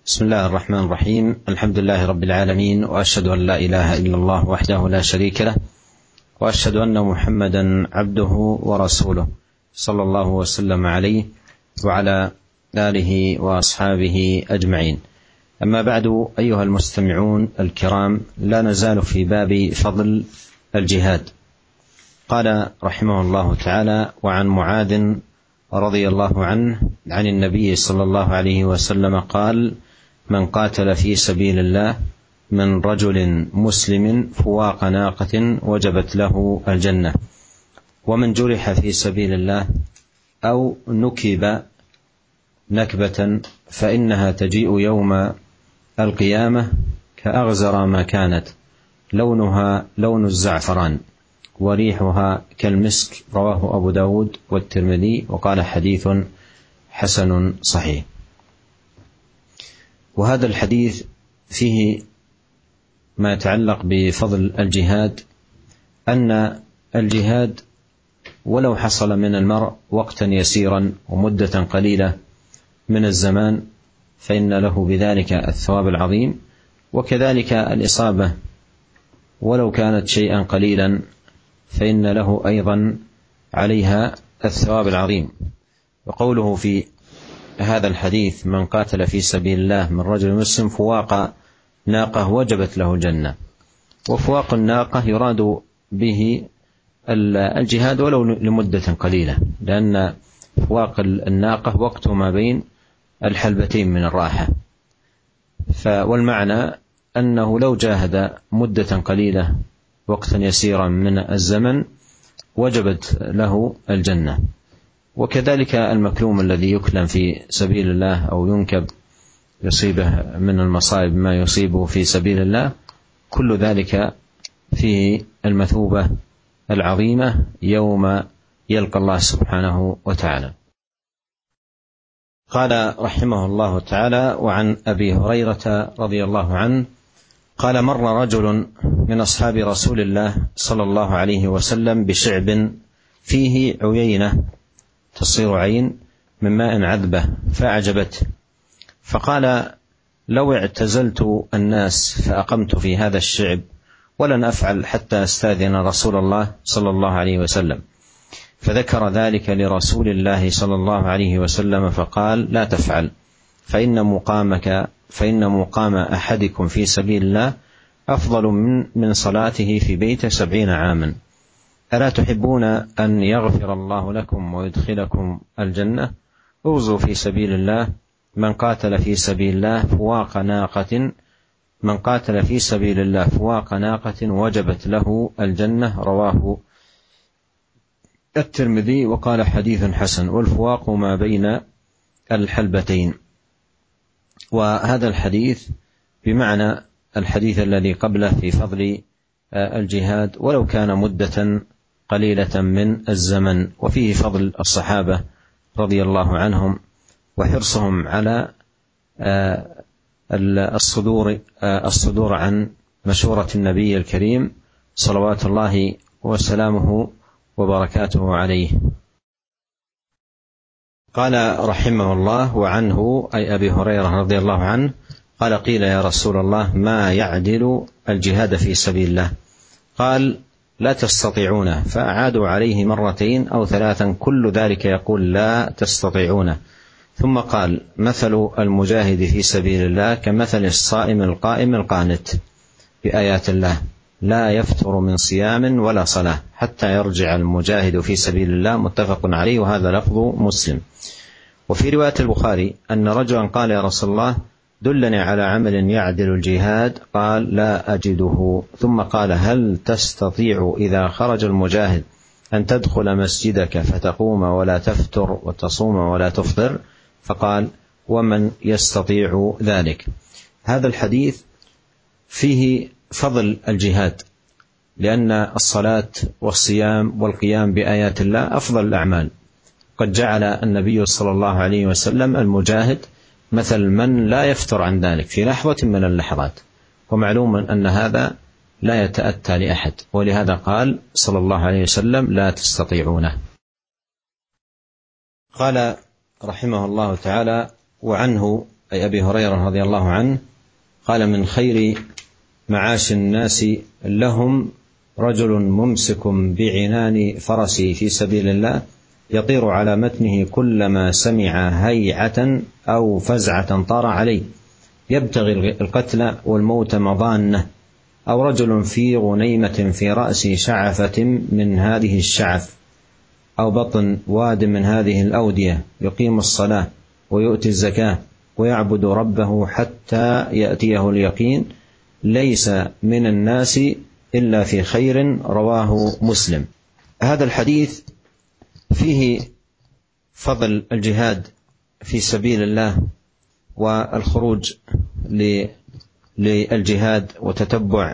بسم الله الرحمن الرحيم. الحمد لله رب العالمين، وأشهد أن لا إله إلا الله وحده لا شريك له، وأشهد أن محمدا عبده ورسوله، صلى الله وسلم عليه وعلى آله وأصحابه أجمعين. أما بعد، أيها المستمعون الكرام، لا نزال في باب فضل الجهاد. قال رحمه الله تعالى: وعن معاذ رضي الله عنه عن النبي صلى الله عليه وسلم قال: من قاتل في سبيل الله من رجل مسلم فواق ناقة وجبت له الجنة، ومن جرح في سبيل الله أو نكب نكبة فإنها تجيء يوم القيامة كأغزر ما كانت، لونها لون الزعفران وريحها كالمسك. رواه أبو داود والترمذي، وقال حديث حسن صحيح. وهذا الحديث فيه ما يتعلق بفضل الجهاد، أن الجهاد ولو حصل من المرء وقتا يسيرا ومدة قليلة من الزمان فإن له بذلك الثواب العظيم، وكذلك الإصابة ولو كانت شيئا قليلا فإن له أيضا عليها الثواب العظيم. وقوله في هذا الحديث: من قاتل في سبيل الله من رجل مسلم فواق ناقة وجبت له الجنة، وفواق الناقة يراد به الجهاد ولو لمدة قليلة، لأن فواق الناقة وقت ما بين الحلبتين من الراحة، والمعنى أنه لو جاهد مدة قليلة وقتا يسيرا من الزمن وجبت له الجنة. وكذلك المكلوم الذي يكلم في سبيل الله أو ينكب يصيبه من المصائب ما يصيبه في سبيل الله، كل ذلك فيه المثوبة العظيمة يوم يلقى الله سبحانه وتعالى. قال رحمه الله تعالى: وعن أبي هريرة رضي الله عنه قال: مر رجل من أصحاب رسول الله صلى الله عليه وسلم بشعب فيه عيينة تصير عين من ماء عذبة فأعجبته، فقال: لو اعتزلت الناس فأقمت في هذا الشعب ولن أفعل حتى أستأذن رسول الله صلى الله عليه وسلم. فذكر ذلك لرسول الله صلى الله عليه وسلم فقال: لا تفعل، فإن مقام أحدكم في سبيل الله أفضل من صلاته في بيته 70 عاما. ألا تحبون أن يغفر الله لكم ويدخلكم الجنة؟ اغزوا في سبيل الله. من قاتل في سبيل الله فواق ناقة وجبت له الجنة. رواه الترمذي، وقال حديث حسن. والفواق ما بين الحلبتين. وهذا الحديث بمعنى الحديث الذي قبله في فضل الجهاد ولو كان مدة قليلة من الزمن، وفيه فضل الصحابة رضي الله عنهم وحرصهم على الصدور عن مشورة النبي الكريم صلوات الله وسلامه وبركاته عليه. قال رحمه الله: وعنه أي أبي هريرة رضي الله عنه قال: قيل يا رسول الله ما يعدل الجهاد في سبيل الله؟ قال: لا تستطيعونه. فأعادوا عليه 2 أو 3، كل ذلك يقول لا تستطيعونه. ثم قال: مثل المجاهد في سبيل الله كمثل الصائم القائم القانت بآيات الله، لا يفتر من صيام ولا صلاة حتى يرجع المجاهد في سبيل الله. متفق عليه، وهذا لفظ مسلم. وفي رواية البخاري أن رجلا قال: يا رسول الله دلني على عمل يعدل الجهاد. قال: لا أجده. ثم قال: هل تستطيع إذا خرج المجاهد أن تدخل مسجدك فتقوم ولا تفتر وتصوم ولا تفطر؟ فقال: ومن يستطيع ذلك؟ هذا الحديث فيه فضل الجهاد، لأن الصلاة والصيام والقيام بآيات الله أفضل الأعمال. قد جعل النبي صلى الله عليه وسلم المجاهد مثل من لا يفتر عن ذلك في لحظة من اللحظات، ومعلوم أن هذا لا يتأتى لأحد، ولهذا قال صلى الله عليه وسلم: لا تستطيعونه. قال رحمه الله تعالى: وعنه أي أبي هريرة رضي الله عنه قال: من خير معاش الناس لهم رجل ممسك بعنان فرسه في سبيل الله يطير على متنه كلما سمع هيعة أو فزعة طار عليه يبتغي القتل والموت مضانه، أو رجل في غنيمة في رأس شعفة من هذه الشعف أو بطن واد من هذه الأودية يقيم الصلاة ويؤتي الزكاة ويعبد ربه حتى يأتيه اليقين ليس من الناس إلا في خير. رواه مسلم. هذا الحديث فيه فضل الجهاد في سبيل الله والخروج للجهاد وتتبع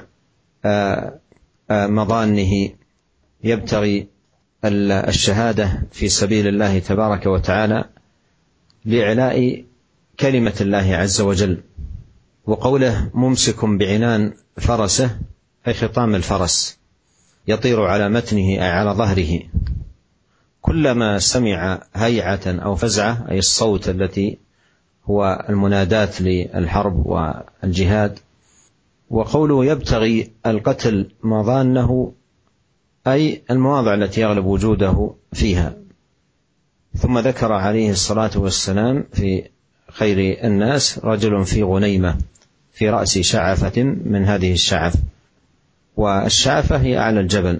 مضانه يبتغي الشهادة في سبيل الله تبارك وتعالى لإعلاء كلمة الله عز وجل. وقوله ممسك بعنان فرسه أي خطام الفرس يطير على متنه أي على ظهره كلما سمع هيعة أو فزعة أي الصوت التي هو المنادات للحرب والجهاد. وقوله يبتغي القتل مضانه أي المواضع التي يغلب وجوده فيها. ثم ذكر عليه الصلاة والسلام في خير الناس رجل في غنيمة في رأس شعفة من هذه الشعف، والشعفة هي أعلى الجبل،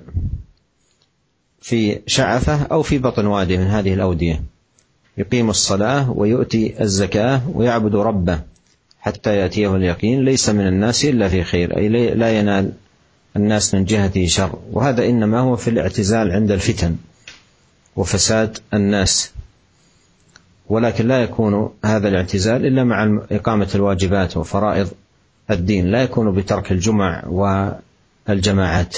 في شعفة أو في بطن وادي من هذه الأودية يقيم الصلاة ويؤتي الزكاة ويعبد ربه حتى يأتيه اليقين ليس من الناس إلا في خير، أي لا ينال الناس من جهته شر. وهذا إنما هو في الاعتزال عند الفتن وفساد الناس، ولكن لا يكون هذا الاعتزال إلا مع إقامة الواجبات وفرائض الدين، لا يكون بترك الجمع والجماعات.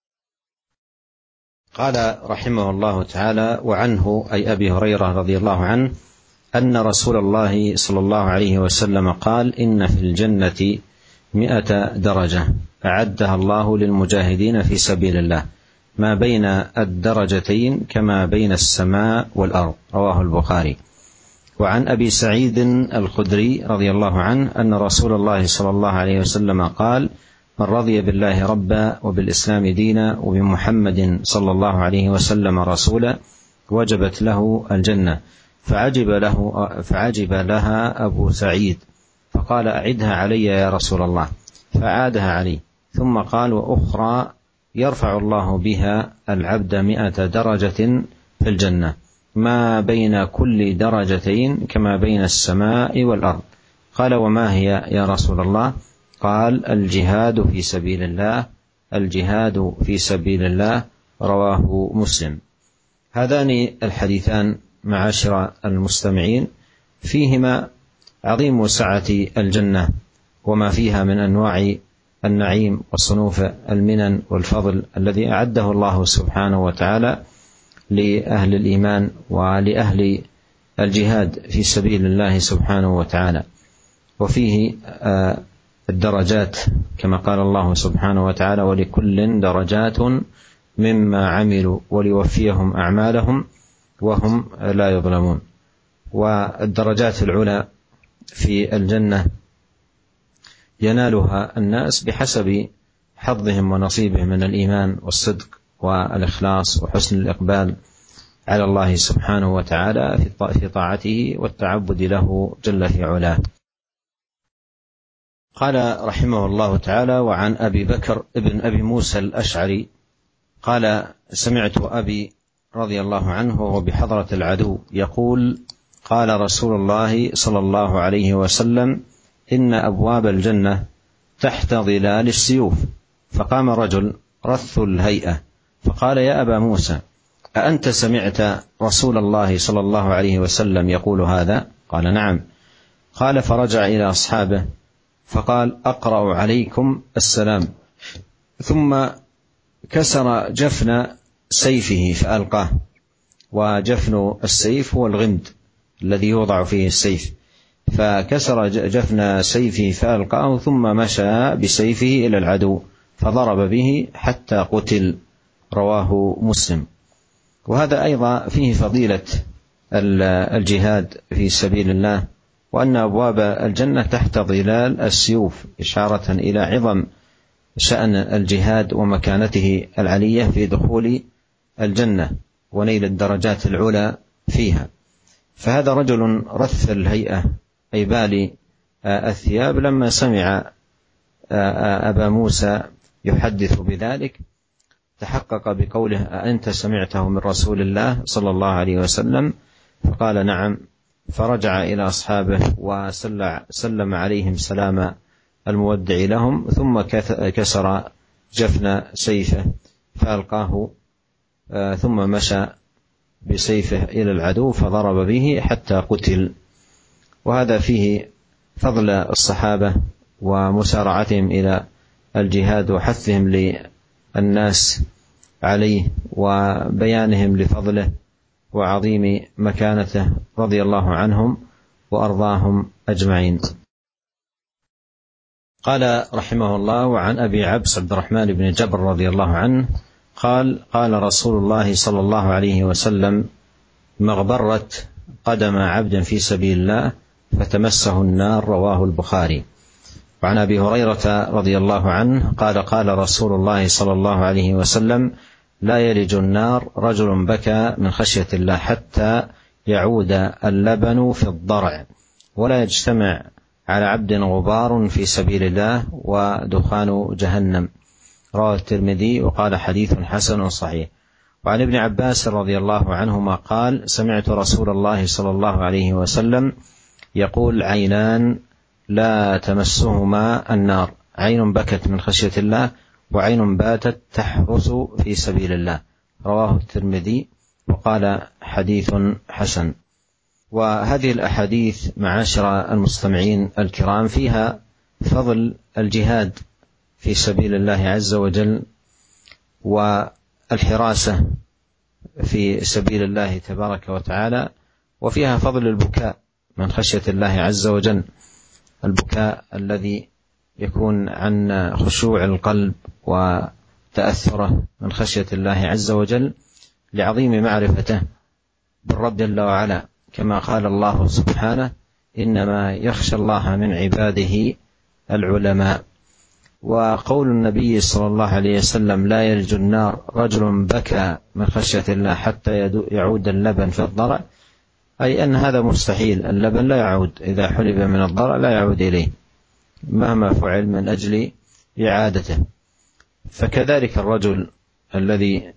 قال رحمه الله تعالى: وعنه أي أبي هريرة رضي الله عنه أن رسول الله صلى الله عليه وسلم قال: إن في الجنة 100 درجة أعدها الله للمجاهدين في سبيل الله ما بين الدرجتين كما بين السماء والأرض. رواه البخاري. وعن أبي سعيد الخدري رضي الله عنه أن رسول الله صلى الله عليه وسلم قال: من رضي بالله ربا وبالإسلام دينا وبمحمد صلى الله عليه وسلم رسولا وجبت له الجنة. فعجب لها أبو سعيد فقال: أعدها علي يا رسول الله، فعادها عليه، ثم قال: وأخرى يرفع الله بها العبد 100 درجة في الجنة ما بين كل درجتين كما بين السماء والأرض. قال: وما هي يا رسول الله؟ قال: الجهاد في سبيل الله، الجهاد في سبيل الله. رواه مسلم. هذان الحديثان معاشر المستمعين فيهما عظيم سعة الجنة وما فيها من أنواع النعيم وصنوف المنن والفضل الذي أعده الله سبحانه وتعالى لأهل الإيمان ولأهل الجهاد في سبيل الله سبحانه وتعالى. وفيه الدرجات كما قال الله سبحانه وتعالى: ولكل درجات مما عملوا وليوفيهم أعمالهم وهم لا يظلمون. والدرجات العلى في الجنة ينالها الناس بحسب حظهم ونصيبهم من الإيمان والصدق والإخلاص وحسن الإقبال على الله سبحانه وتعالى في طاعته والتعبد له جل في علاه. قال رحمه الله تعالى: وعن أبي بكر ابن أبي موسى الأشعري قال: سمعت أبي رضي الله عنه وهو بحضرة العدو يقول: قال رسول الله صلى الله عليه وسلم: إن أبواب الجنة تحت ظلال السيوف. فقام رجل رث الهيئة فقال: يا أبا موسى، أأنت سمعت رسول الله صلى الله عليه وسلم يقول هذا؟ قال: نعم. قال: فرجع إلى أصحابه فقال: أقرأ عليكم السلام. ثم كسر جفن سيفه فألقاه، وجفن السيف هو الغمد الذي يوضع فيه السيف، فكسر جفن سيفه فألقاه ثم مشى بسيفه إلى العدو فضرب به حتى قتل. رواه مسلم. وهذا أيضا فيه فضيلة الجهاد في سبيل الله وأن أبواب الجنة تحت ظلال السيوف، إشارة إلى عظم شأن الجهاد ومكانته العلية في دخول الجنة ونيل الدرجات العلى فيها. فهذا رجل رث الهيئة أي بالي الثياب لما سمع أبا موسى يحدث بذلك تحقق بقوله: أنت سمعته من رسول الله صلى الله عليه وسلم؟ فقال: نعم. فرجع إلى أصحابه وسلم عليهم سلام المودع لهم، ثم كسر جفن سيفه فألقاه، ثم مشى بسيفه إلى العدو فضرب به حتى قتل. وهذا فيه فضل الصحابة ومسارعتهم إلى الجهاد وحثهم للناس عليه وبيانهم لفضله وعظيم مكانته رضي الله عنهم وأرضاهم أجمعين. قال رحمه الله: وعن أبي عبس عبد الرحمن بن جبر رضي الله عنه قال: قال رسول الله صلى الله عليه وسلم: مغبرت قدم عبد في سبيل الله فتمسه النار. رواه البخاري. وعن أبي هريرة رضي الله عنه قال: قال رسول الله صلى الله عليه وسلم: لا يلج النار رجل بكى من خشية الله حتى يعود اللبن في الضرع، ولا يجتمع على عبد غبار في سبيل الله ودخان جهنم. رواه الترمذي وقال: حديث حسن صحيح. وعن ابن عباس رضي الله عنهما قال: سمعت رسول الله صلى الله عليه وسلم يقول: عينان لا تمسهما النار، عين بكت من خشية الله وعين باتت تحرس في سبيل الله. رواه الترمذي وقال: حديث حسن. وهذه الأحاديث معاشر المستمعين الكرام فيها فضل الجهاد في سبيل الله عز وجل والحراسة في سبيل الله تبارك وتعالى، وفيها فضل البكاء من خشية الله عز وجل، البكاء الذي يكون عن خشوع القلب وتأثره من خشية الله عز وجل لعظيم معرفته بالرب جل وعلا، كما قال الله سبحانه: إنما يخشى الله من عباده العلماء. وقول النبي صلى الله عليه وسلم: لا يلج النار رجل بكى من خشية الله حتى يعود اللبن في الضرع، أي أن هذا مستحيل، اللبن لا يعود إذا حلب من الضرع، لا يعود إليه مهما فعل من أجل إعادته. فكذلك الرجل الذي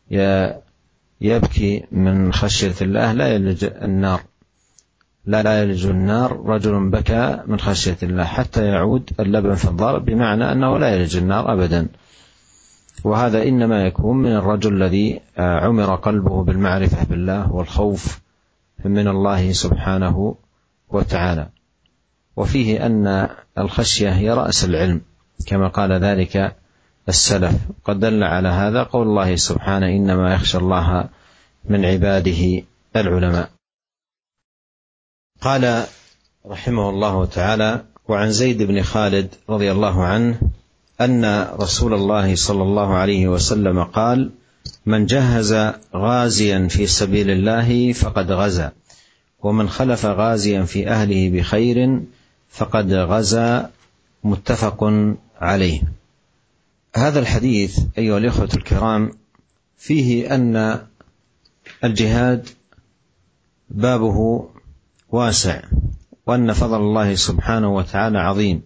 يبكي من خشية الله لا يلج النار، لا يلج النار رجل بكى من خشية الله حتى يعود اللبن في الضرع، بمعنى أنه لا يلج النار أبدا. وهذا إنما يكون من الرجل الذي عمر قلبه بالمعرفة بالله والخوف من الله سبحانه وتعالى. وفيه أن الخشية هي رأس العلم كما قال ذلك السلف. قد دل على هذا قول الله سبحانه: إنما يخشى الله من عباده العلماء. قال رحمه الله تعالى: وعن زيد بن خالد رضي الله عنه أن رسول الله صلى الله عليه وسلم قال: من جهز غازيا في سبيل الله فقد غزا، ومن خلف غازيا في أهله بخير فقد غزا. متفق عليه. هذا الحديث أيها الإخوة الكرام فيه أن الجهاد بابه واسع، وأن فضل الله سبحانه وتعالى عظيم.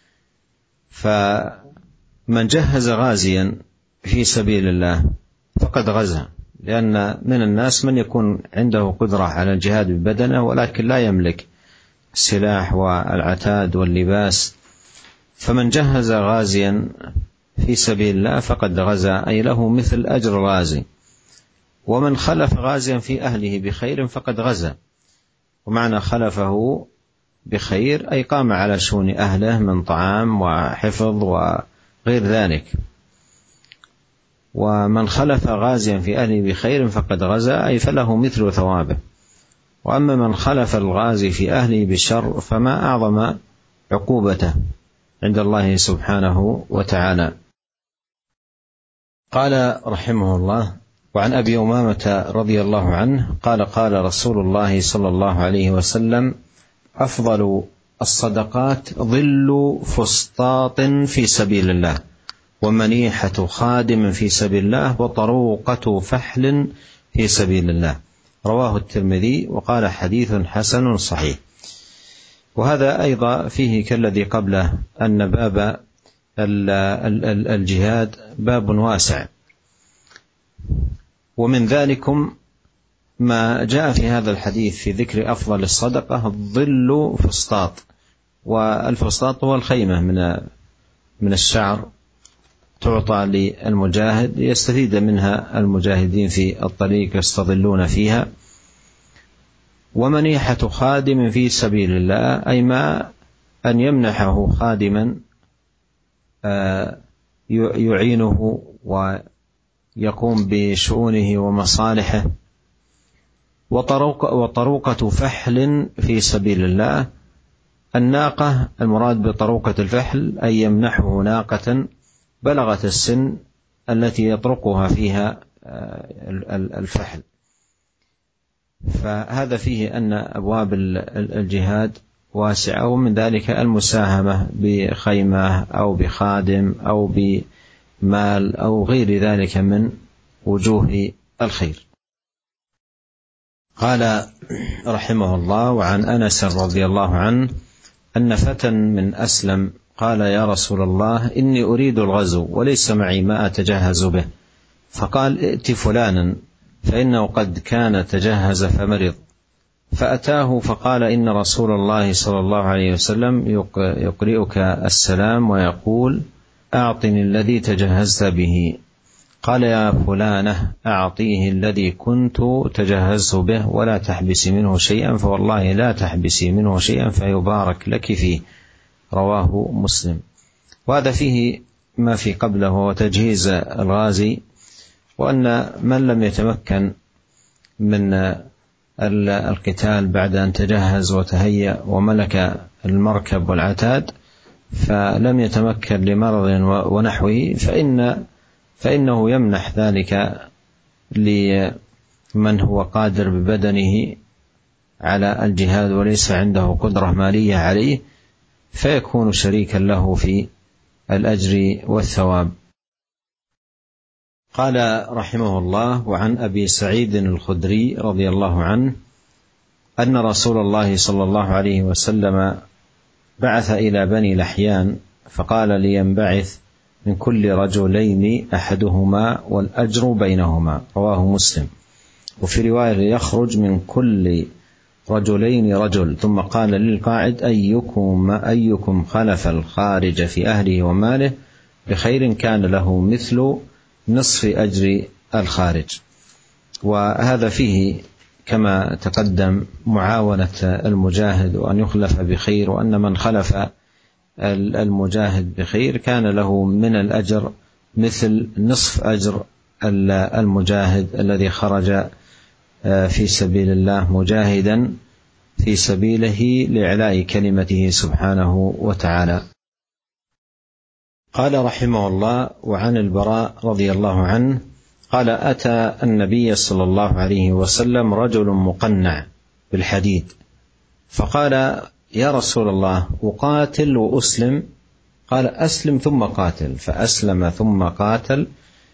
فمن جهز غازيا في سبيل الله فقد غزا، لأن من الناس من يكون عنده قدرة على الجهاد ببدنه ولكن لا يملك السلاح والعتاد واللباس. فمن جهز غازيا في سبيل الله فقد غزا، أي له مثل أجر غازي. ومن خلف غازيا في أهله بخير فقد غزا، ومعنى خلفه بخير أي قام على شؤون أهله من طعام وحفظ وغير ذلك. ومن خلف غازيا في أهله بخير فقد غزا، أي فله مثل ثوابه. وأما من خلف الغازي في أهله بشر فما أعظم عقوبته عند الله سبحانه وتعالى. قال رحمه الله: وعن أبي أمامة رضي الله عنه قال: قال رسول الله صلى الله عليه وسلم: أفضل الصدقات ظل فسطاط في سبيل الله، ومنيحة خادم في سبيل الله، وطروقة فحل في سبيل الله. رواه الترمذي وقال حديث حسن صحيح. وهذا أيضا فيه كالذي قبله أن باب الجهاد باب واسع، ومن ذلكم ما جاء في هذا الحديث في ذكر أفضل الصدقة ظل فسطاط. والفسطاط هو الخيمة من الشعر تعطى للمجاهد يستفيد منها المجاهدين في الطريق يستظلون فيها. ومنيحة خادم في سبيل الله أي ما أن يمنحه خادما يعينه ويقوم بشؤونه ومصالحه. وطروقة فحل في سبيل الله، الناقة المراد بطروقة الفحل أي يمنحه ناقة بلغت السن التي يطرقها فيها الفحل. فهذا فيه أن أبواب الجهاد واسعة، ومن ذلك المساهمة بخيمة أو بخادم أو بمال أو غير ذلك من وجوه الخير. قال رحمه الله: وعن أنس رضي الله عنه أن فتى من أسلم قال: يا رسول الله، إني أريد الغزو وليس معي ما أتجهز به. فقال: ائت فلانا فإنه قد كان تجهز فمرض. فأتاه فقال: إن رسول الله صلى الله عليه وسلم يقرئك السلام ويقول: أعطني الذي تجهزت به. قال: يا فلانة، أعطيه الذي كنت تجهزت به ولا تحبسي منه شيئا، فوالله لا تحبسي منه شيئا فيبارك لك فيه. رواه مسلم. وهذا فيه ما في قبله وتجهيز الغازي، وأن من لم يتمكن من القتال بعد أن تجهز وتهيأ وملك المركب والعتاد فلم يتمكن لمرض ونحوه فإنه يمنح ذلك لمن هو قادر ببدنه على الجهاد وليس عنده قدرة مالية عليه، فيكون شريكا له في الأجر والثواب. قال رحمه الله: وعن أبي سعيد الخدري رضي الله عنه أن رسول الله صلى الله عليه وسلم بعث إلى بني لحيان فقال: لينبعث من كل رجلين أحدهما والأجر بينهما. رواه مسلم. وفي رواية: يخرج من كل رجلين رجل. ثم قال للقاعد: أيكم خلف الخارج في أهله وماله بخير كان له مثل نصف أجر الخارج. وهذا فيه كما تقدم معاونة المجاهد وأن يخلف بخير، وأن من خلف المجاهد بخير كان له من الأجر مثل نصف أجر المجاهد الذي خرج في سبيل الله مجاهدا في سبيله لإعلاء كلمته سبحانه وتعالى. قال رحمه الله: وعن البراء رضي الله عنه قال: أتى النبي صلى الله عليه وسلم رجل مقنع بالحديد فقال: يا رسول الله، أقاتل وأسلم؟ قال: أسلم ثم قاتل. فأسلم ثم قاتل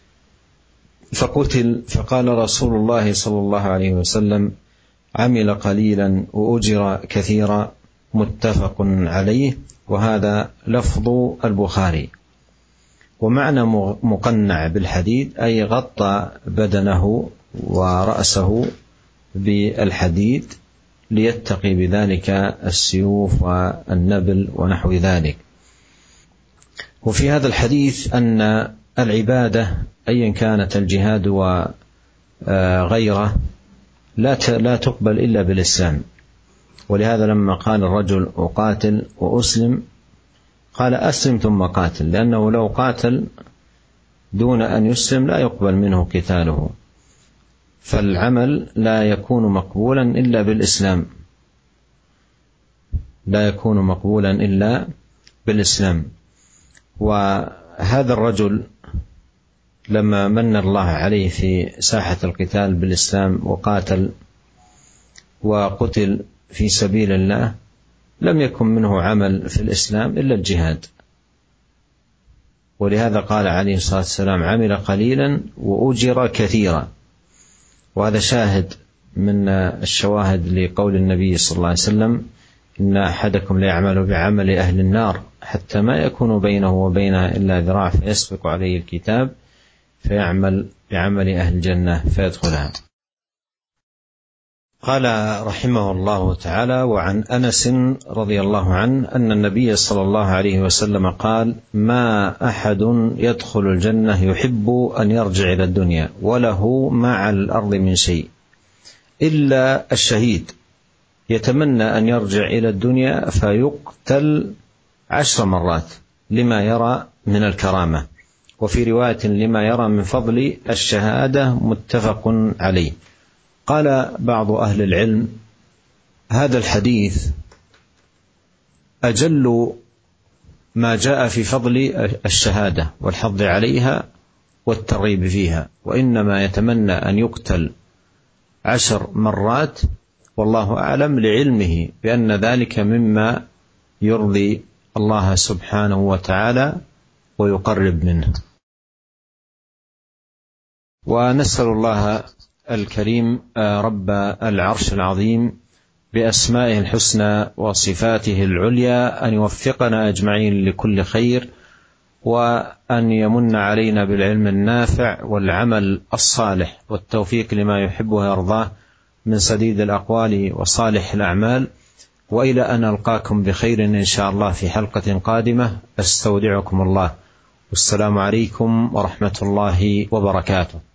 فقتل. فقال رسول الله صلى الله عليه وسلم: عمل قليلا وأجر كثيرا. متفق عليه. وهذا لفظ البخاري. ومعنى مقنع بالحديد أي غطى بدنه ورأسه بالحديد ليتقي بذلك السيوف والنبل ونحو ذلك. وفي هذا الحديث أن العبادة أيا كانت الجهاد وغيره لا تقبل إلا بالإسلام. ولهذا لما قال الرجل: أقاتل وأسلم، قال: أسلم ثم قاتل، لأنه لو قاتل دون أن يسلم لا يقبل منه قتاله. فالعمل لا يكون مقبولا إلا بالإسلام، لا يكون مقبولا إلا بالإسلام. وهذا الرجل لما من الله عليه في ساحة القتال بالإسلام وقاتل وقتل في سبيل الله لم يكن منه عمل في الإسلام إلا الجهاد. ولهذا قال عليه الصلاة والسلام: عمل قليلا وأجر كثيرا. وهذا شاهد من الشواهد لقول النبي صلى الله عليه وسلم: إن أحدكم لا يعمل بعمل أهل النار حتى ما يكون بينه وبينها إلا ذراع فيسبق عليه الكتاب فيعمل بعمل أهل الجنة فيدخلها. قال رحمه الله تعالى: وعن أنس رضي الله عنه أن النبي صلى الله عليه وسلم قال: ما أحد يدخل الجنة يحب أن يرجع إلى الدنيا وله ما على الأرض من شيء إلا الشهيد يتمنى أن يرجع إلى الدنيا فيقتل 10 مرات لما يرى من الكرامة، وفي رواية لما يرى من فضل الشهادة، متفق عليه. قال بعض أهل العلم: هذا الحديث أجل ما جاء في فضل الشهادة والحض عليها والترغيب فيها، وإنما يتمنى أن يقتل 10 مرات، والله أعلم، لعلمه بأن ذلك مما يرضي الله سبحانه وتعالى ويقرب منه. ونسأل الله الكريم رب العرش العظيم بأسمائه الحسنى وصفاته العليا أن يوفقنا أجمعين لكل خير، وأن يمن علينا بالعلم النافع والعمل الصالح والتوفيق لما يحب ويرضاه من سديد الأقوال وصالح الأعمال. وإلى أن ألقاكم بخير إن شاء الله في حلقة قادمة، أستودعكم الله، والسلام عليكم ورحمة الله وبركاته.